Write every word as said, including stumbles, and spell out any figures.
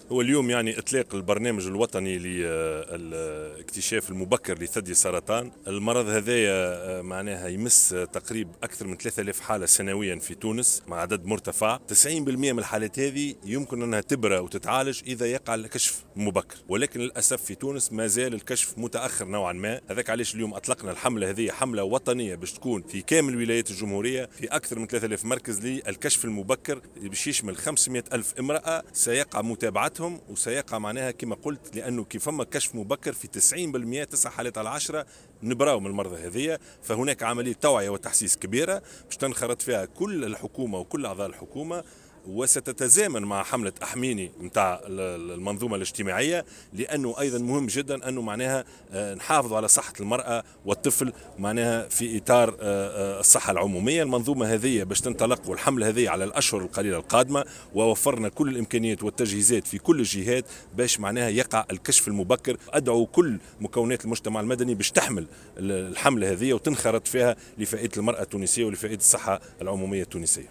هو اليوم يعني إطلاق البرنامج الوطني للاكتشاف المبكر لثدي السرطان. المرض هذايا معناها يمس تقريبا أكثر من ثلاثة آلاف حالة سنويا في تونس مع عدد مرتفع. تسعين بالمئة من الحالات هذه يمكن أنها تبرأ وتتعالج إذا يقع الكشف مبكر، ولكن للأسف في تونس ما زال الكشف متأخر نوعا ما. هذاك علاش اليوم أطلقنا الحملة هذه، حملة وطنية باش تكون في كامل ولايات الجمهورية في أكثر من ثلاثة آلاف مركز للكشف المبكر، باش يشمل خمسمئة ألف امرأة سيقع متابعتهم وسيقع معناها كما قلت، لأنه كيف فما كشف مبكر في تسعين بالمئة تسع حالات على عشرة نبراو من المرضى هذه. فهناك عملية توعية وتحسيس كبيرة باش تنخرط فيها كل الحكومة وكل أعضاء الحكومة، وستتزامن مع حملة أحميني متاع المنظومة الاجتماعية، لأنه أيضا مهم جدا أنه معناها نحافظ على صحة المرأة والطفل معناها في إطار الصحة العمومية. المنظومة هذه باش تنطلق والحملة هذه على الأشهر القليلة القادمة، ووفرنا كل الإمكانيات والتجهيزات في كل الجهات باش معناها يقع الكشف المبكر. أدعو كل مكونات المجتمع المدني باش تحمل الحملة هذه وتنخرط فيها لفائدة المرأة التونسية ولفائدة الصحة العمومية التونسية.